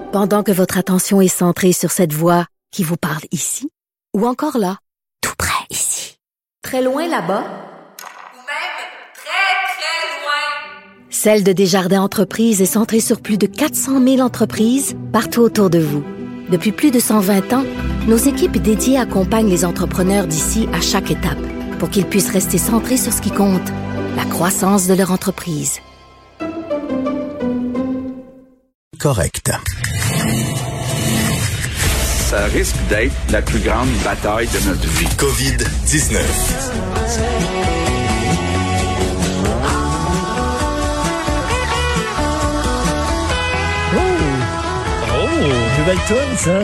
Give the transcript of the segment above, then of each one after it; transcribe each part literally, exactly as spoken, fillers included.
Pendant que votre attention est centrée sur cette voix qui vous parle ici, ou encore là, tout près ici, très loin là-bas, ou même très, très loin. Celle de Desjardins Entreprises est centrée sur plus de quatre cent mille entreprises partout autour de vous. Depuis plus de cent vingt ans, nos équipes dédiées accompagnent les entrepreneurs d'ici à chaque étape pour qu'ils puissent rester centrés sur ce qui compte, la croissance de leur entreprise. Correct. Ça risque d'être la plus grande bataille de notre vie. covid dix-neuf. Nouvelle toune, ça.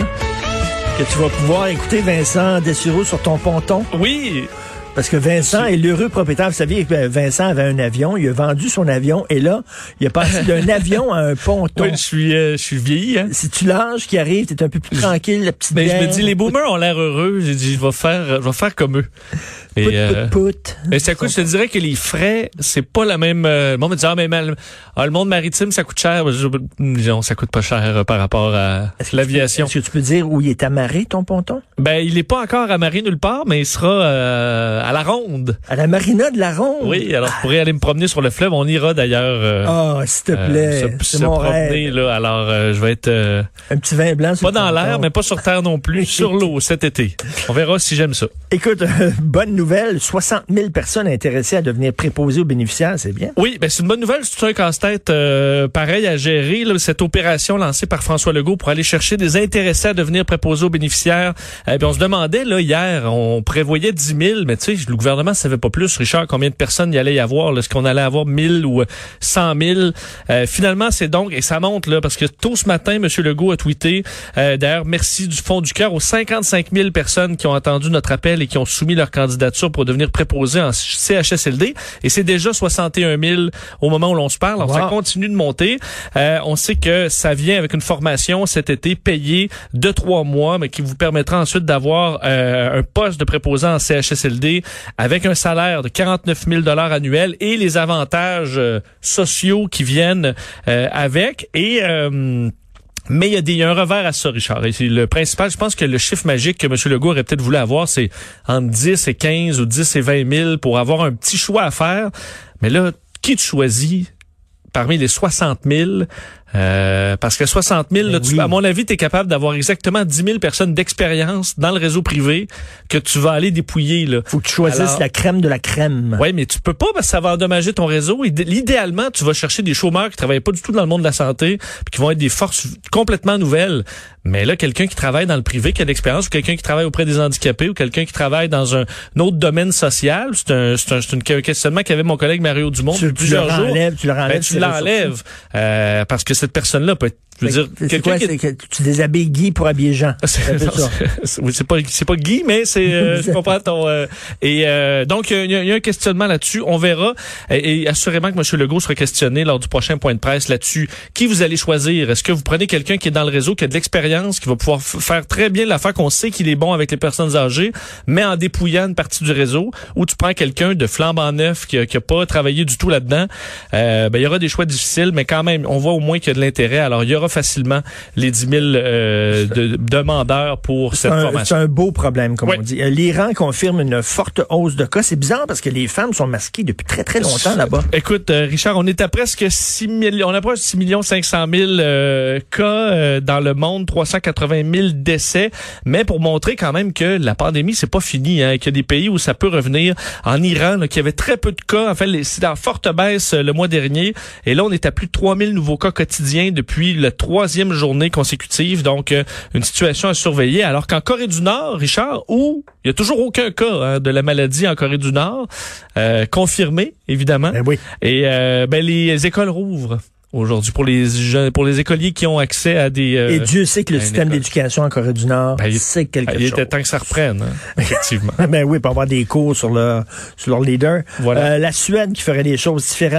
Que tu vas pouvoir écouter Vincent Dessureau sur ton ponton. Oui. Parce que Vincent est l'heureux propriétaire. Vous saviez que Vincent avait un avion. Il a vendu son avion. Et là, il a passé d'un avion à un ponton. Oui, je suis, euh, je suis vieilli. Hein? Si tu l'âge qui arrive, t'es un peu plus tranquille, la petite Mais bière. je me dis, les boomers ont l'air heureux. J'ai dit, je vais faire, je vais faire comme eux. Et, Pout, euh, pout, pout. Mais ça coûte, je te dirais que les frais, c'est pas la même. Euh, le monde me dit, ah, mais mal, ah, le monde maritime, ça coûte cher. Je, non, ça coûte pas cher euh, par rapport à l'aviation. Est-ce que tu peux dire où il est amarré, ton ponton? Ben, il est pas encore amarré nulle part, mais il sera euh, à la ronde. À la marina de la Ronde? Oui, alors je pourrais aller me promener sur le fleuve. On ira d'ailleurs. Euh, Ah, oh, s'il te plaît. Euh, se, c'est se mon promener, rêve. là. Alors, euh, je vais être. Euh, Un petit vin blanc sur pas le dans ponton. l'air, mais pas sur terre non plus. Sur l'eau cet été. On verra si j'aime ça. Écoute, euh, bonne nouvelle. soixante mille personnes intéressées à devenir préposées aux bénéficiaires. C'est bien. Oui, ben c'est une bonne nouvelle. C'est un casse-tête euh, pareil à gérer. Là, cette opération lancée par François Legault pour aller chercher des intéressés à devenir préposés aux bénéficiaires. Euh, puis on se demandait, là, hier, on prévoyait dix mille, mais tu sais, le gouvernement ne savait pas plus, Richard, combien de personnes il allait y avoir. Est-ce qu'on allait avoir mille ou cent mille? Euh, finalement, c'est donc, et ça monte, là, parce que tôt ce matin, M. Legault a tweeté, euh, d'ailleurs, merci du fond du cœur aux cinquante-cinq mille personnes qui ont entendu notre appel et qui ont soumis leur candidature pour devenir préposés en C H S L D. Et c'est déjà soixante et un mille au moment où l'on se parle. Alors, wow. Ça continue de monter. Euh, on sait que ça vient avec une formation cet été payée de trois mois, mais qui vous permettra ensuite d'avoir euh, un poste de préposant en C H S L D avec un salaire de quarante-neuf mille dollars annuels et les avantages euh, sociaux qui viennent euh, avec. Et euh, mais il y a des, il y a un revers à ça, Richard. Et c'est le principal, je pense que le chiffre magique que M. Legault aurait peut-être voulu avoir, c'est entre dix et quinze ou dix et vingt mille pour avoir un petit choix à faire. Mais là, qui te choisit parmi les soixante mille? Euh, parce que soixante mille, là, tu, oui. à mon avis, tu es capable d'avoir exactement dix mille personnes d'expérience dans le réseau privé que tu vas aller dépouiller. Là. Faut que tu choisisses Alors, la crème de la crème. Oui, mais tu peux pas parce que ça va endommager ton réseau. Idéalement, tu vas chercher des chômeurs qui travaillent pas du tout dans le monde de la santé puis qui vont être des forces complètement nouvelles. Mais là, quelqu'un qui travaille dans le privé, qui a de l'expérience, ou quelqu'un qui travaille auprès des handicapés, ou quelqu'un qui travaille dans un, un autre domaine social, c'est un, c'est un, c'est une, un questionnement qu'avait mon collègue Mario Dumont tu, plusieurs tu jours. Enlèves, tu le renlèves, ben, tu l'enlèves euh, parce que cette personne-là peut être. Je veux dire, c'est quoi, qui... c'est que tu déshabilles Guy pour habiller Jean. C'est, non, ça. c'est, oui, c'est pas, c'est pas Guy, mais c'est, euh, je comprends ton, euh, et, euh, donc, il y, y a un questionnement là-dessus. On verra. Et, et assurément que M. Legault sera questionné lors du prochain point de presse là-dessus. Qui vous allez choisir? Est-ce que vous prenez quelqu'un qui est dans le réseau, qui a de l'expérience, qui va pouvoir f- faire très bien l'affaire, qu'on sait qu'il est bon avec les personnes âgées, mais en dépouillant une partie du réseau, ou tu prends quelqu'un de flambant neuf qui a, qui a pas travaillé du tout là-dedans? Euh, ben, il y aura des choix difficiles, mais quand même, on voit au moins qu'il y a de l'intérêt. Alors, il y aura facilement les dix mille euh, de, demandeurs pour cette c'est un, formation. C'est un beau problème, comme oui. on dit. L'Iran confirme une forte hausse de cas. C'est bizarre parce que les femmes sont masquées depuis très, très longtemps là-bas. Écoute, euh, Richard, on est à presque six millions, on approche six millions cinq cent mille euh, cas euh, dans le monde, trois cent quatre-vingt mille décès. Mais pour montrer quand même que la pandémie, c'est pas fini, hein, qu'il y a des pays où ça peut revenir. En Iran, là, qu'il y avait très peu de cas. En fait, les, c'est en forte baisse euh, le mois dernier. Et là, on est à plus de trois mille nouveaux cas quotidiens depuis le troisième journée consécutive, donc euh, une situation à surveiller. Alors qu'en Corée du Nord, Richard, où il y a toujours aucun cas hein, de la maladie en Corée du Nord, euh, confirmé évidemment. Ben oui. Et euh, ben les écoles rouvrent aujourd'hui pour les jeunes, pour les écoliers qui ont accès à des. Euh, Et Dieu sait que le système école. d'éducation en Corée du Nord, ben, c'est quelque ben, chose. Il était temps que ça reprenne, hein, effectivement. Ben oui, pour avoir des cours sur leur sur leur leader. Voilà. Euh, la Suède qui ferait les choses différemment.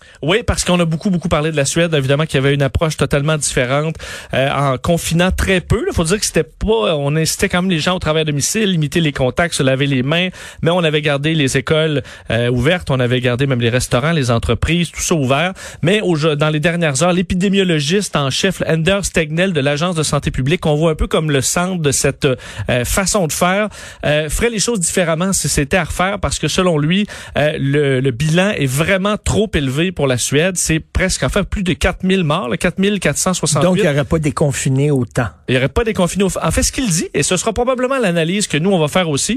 Oui, parce qu'on a beaucoup, beaucoup parlé de la Suède, évidemment, qui avait une approche totalement différente, euh, en confinant très peu. Il faut dire que c'était pas, on incitait quand même les gens au travail à domicile, limiter les contacts, se laver les mains, mais on avait gardé les écoles euh, ouvertes, on avait gardé même les restaurants, les entreprises, tout ça ouvert. Mais au, dans les dernières heures, l'épidémiologiste en chef, Anders Tegnell de l'Agence de santé publique, on voit un peu comme le centre de cette euh, façon de faire, euh, ferait les choses différemment si c'était à refaire, parce que selon lui, euh, le, le bilan est vraiment trop élevé pour la Suède. C'est presque, en fait, plus de quatre mille morts, quatre mille quatre cent soixante-huit. Donc, il n'y aurait pas déconfiné autant. Il n'y aurait pas déconfiné. Au... En fait, ce qu'il dit, et ce sera probablement l'analyse que nous, on va faire aussi,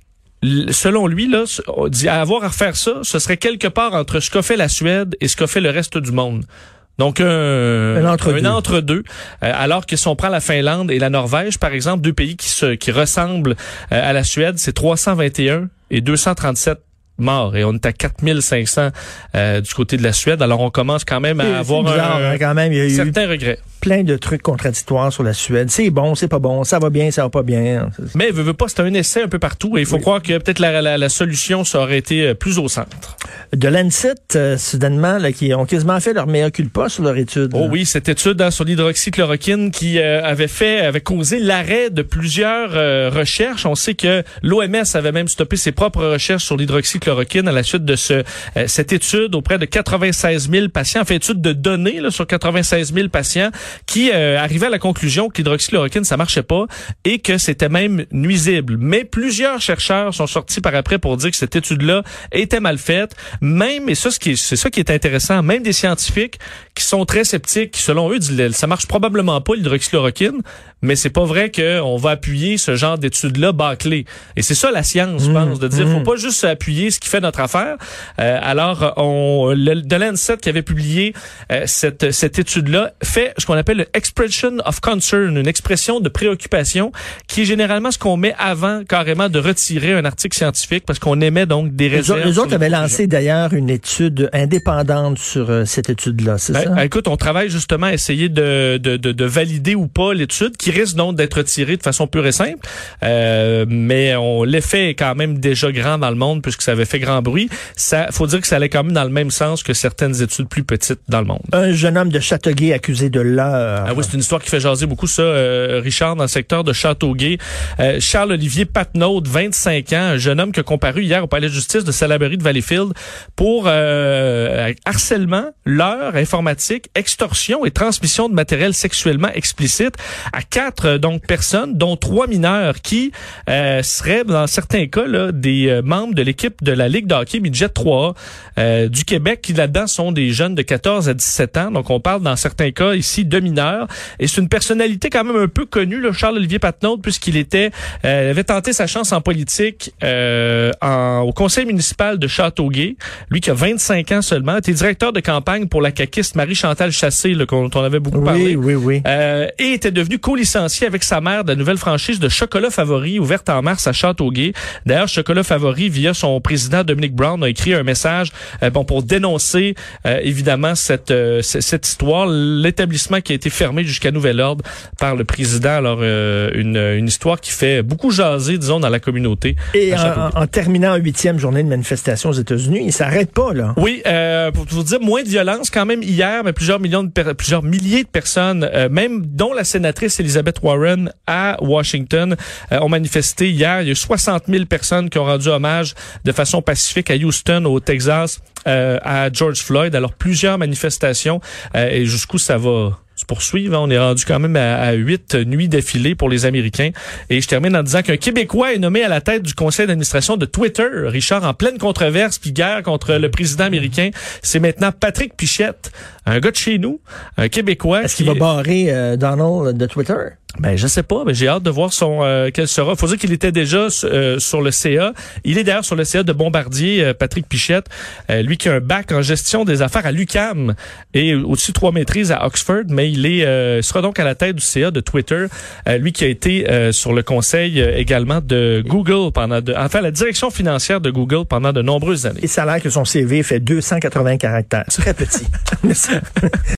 selon lui, là, on dit, à avoir à refaire ça, ce serait quelque part entre ce qu'a fait la Suède et ce qu'a fait le reste du monde. Donc, euh, un entre-deux. Un entre-deux. Euh, alors que si on prend la Finlande et la Norvège, par exemple, deux pays qui se qui ressemblent euh, à la Suède, c'est trois cent vingt et un et deux cent trente-sept morts, et on est à quatre mille cinq cents euh, du côté de la Suède. Alors, on commence quand même à c'est avoir bizarre, un, hein, quand même, il y a certains eu regrets. Plein de trucs contradictoires sur la Suède. C'est bon, c'est pas bon, ça va bien, ça va pas bien. Mais veut, veut pas, c'est un essai un peu partout, et il faut oui. croire que peut-être la, la, la solution, ça aurait été plus au centre. De Lancet, euh, soudainement, là, qui ont quasiment fait leur mea culpa sur leur étude. Oh là. oui, cette étude hein, sur l'hydroxychloroquine qui euh, avait fait, avait causé l'arrêt de plusieurs euh, recherches. On sait que l'O M S avait même stoppé ses propres recherches sur l'hydroxychloroquine à la suite de ce euh, cette étude auprès de quatre-vingt-seize mille patients, en fait étude de données là, sur quatre-vingt-seize mille patients qui euh, arrivaient à la conclusion que l'hydroxychloroquine ça marchait pas et que c'était même nuisible. Mais plusieurs chercheurs sont sortis par après pour dire que cette étude-là était mal faite. Même, et ça, ce qui est, c'est ça qui est intéressant, même des scientifiques qui sont très sceptiques, qui selon eux disent ça marche probablement pas l'hydroxychloroquine, mais c'est pas vrai qu'on va appuyer ce genre d'études-là bâclées. Et c'est ça la science, je pense, de dire mmh. faut pas juste appuyer ce qui fait notre affaire. Euh, alors, on, le, de Lancet qui avait publié euh, cette, cette étude-là fait ce qu'on appelle le expression of concern, une expression de préoccupation, qui est généralement ce qu'on met avant carrément de retirer un article scientifique, parce qu'on émet donc des réserves. Les autres avaient lancé d'ailleurs une étude indépendante sur euh, cette étude-là, c'est ben, ça? Écoute, on travaille justement à essayer de, de, de, de valider ou pas l'étude, qui risque donc d'être retirée de façon pure et simple. Euh, mais on l'effet est quand même déjà grand dans le monde, puisque ça avait fait grand bruit. Ça, faut dire que ça allait quand même dans le même sens que certaines études plus petites dans le monde. Un jeune homme de Châteauguay accusé de leurre. Ah oui, c'est une histoire qui fait jaser beaucoup ça, euh, Richard, dans le secteur de Châteauguay. Euh, Charles-Olivier Patnaud, vingt-cinq ans, un jeune homme qui a comparu hier au palais de justice de Salaberry de Valleyfield pour euh, harcèlement, leurre informatique, extorsion et transmission de matériel sexuellement explicite à quatre donc personnes, dont trois mineurs qui euh, seraient dans certains cas là, des euh, membres de l'équipe de la Ligue de hockey Midget trois A euh, du Québec, qui là-dedans sont des jeunes de quatorze à dix-sept ans. Donc on parle dans certains cas ici de mineurs. Et c'est une personnalité quand même un peu connue, là, Charles-Olivier Patnaud, puisqu'il était euh, avait tenté sa chance en politique euh, en, au conseil municipal de Châteauguay. Lui qui a vingt-cinq ans seulement, était directeur de campagne pour la caquiste Marie-Chantal Chassé, là, dont on avait beaucoup oui, parlé. Oui, oui, oui. Euh, et était devenu co-licencié avec sa mère de la nouvelle franchise de Chocolat Favori, ouverte en mars à Châteauguay. D'ailleurs, Chocolat Favori, via son président Dominique Brown, a écrit un message euh, bon pour dénoncer euh, évidemment cette euh, cette histoire, l'établissement qui a été fermé jusqu'à nouvel ordre par le président. Alors, euh, une, une histoire qui fait beaucoup jaser, disons, dans la communauté. Et en, en terminant une huitième journée de manifestation aux États-Unis, il s'arrête pas, là. Oui, euh, pour vous dire, moins de violence quand même hier, mais plusieurs millions de per- plusieurs milliers de personnes, euh, même dont la sénatrice Elizabeth Warren à Washington, euh, ont manifesté hier. Il y a eu soixante mille personnes qui ont rendu hommage de façon pacifique à Houston, au Texas, euh, à George Floyd. Alors, plusieurs manifestations euh, et jusqu'où ça va se poursuivre. On est rendu quand même à, à huit nuits d'affilée pour les Américains. Et je termine en disant qu'un Québécois est nommé à la tête du conseil d'administration de Twitter. Richard, en pleine controverse puis guerre contre le président américain, c'est maintenant Patrick Pichette, un gars de chez nous, un Québécois. Est-ce qu'il va barrer euh, Donald de Twitter? Ben je sais pas, mais j'ai hâte de voir son euh, quel sera. Faut dire qu'il était déjà euh, sur le C A. Il est d'ailleurs sur le C A de Bombardier, euh, Patrick Pichette, euh, lui qui a un bac en gestion des affaires à l'U Q A M et aussi trois maîtrises à Oxford, mais il est euh, sera donc à la tête du C A de Twitter. Euh, lui qui a été euh, sur le conseil euh, également de Google pendant de, enfin la direction financière de Google pendant de nombreuses années. Et ça a l'air que son C V fait deux cent quatre-vingts caractères. C'est très petit.